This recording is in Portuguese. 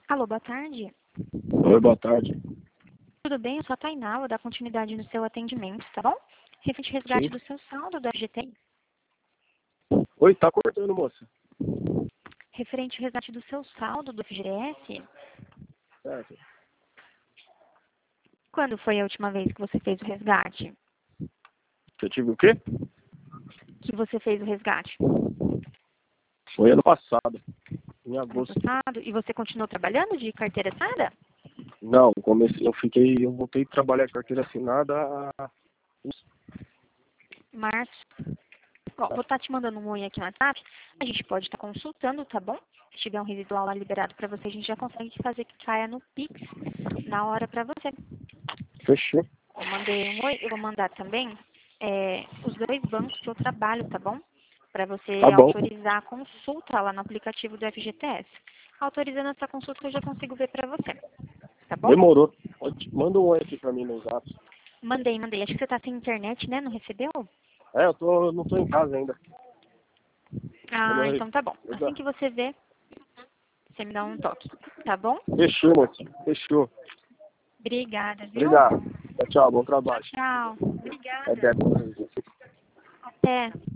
Alô, boa tarde. Oi, boa tarde. Tudo bem? Eu sou a Tainá, vou dar continuidade no seu atendimento, tá bom? Referente ao resgate Sim. do seu saldo do FGTS. Oi, tá cortando, moça. Referente ao resgate do seu saldo do FGTS, Certo. quando foi a última vez que você fez o resgate? Eu tive o quê? Que você fez o resgate? Foi ano passado, em Ano agosto. passado? E você continuou trabalhando de carteira assinada? Não, eu voltei a trabalhar com carteira assinada Março. Ó, vou estar te mandando um oi aqui no WhatsApp. A gente pode estar consultando, tá bom? Se tiver um residual lá liberado para você, a gente já consegue fazer que caia no Pix na hora para você. fechou. Eu mandei um oi, eu vou mandar também os dois bancos que eu trabalho, tá bom? Para você Tá bom. autorizar a consulta lá no aplicativo do FGTS. Autorizando essa consulta, eu já consigo ver para você, tá bom? Demorou. Manda um oi aqui pra mim no zap. Mandei. Acho que você tá sem internet, né? Não recebeu? Eu não tô em casa ainda. Ah, então tá bom. Assim Eu- que você vê, você me dá um toque, tá bom? Fechou, moça. Fechou. Obrigada, viu? Obrigado. Tchau, bom Tchau, trabalho. tchau. É Obrigada. 10. Até.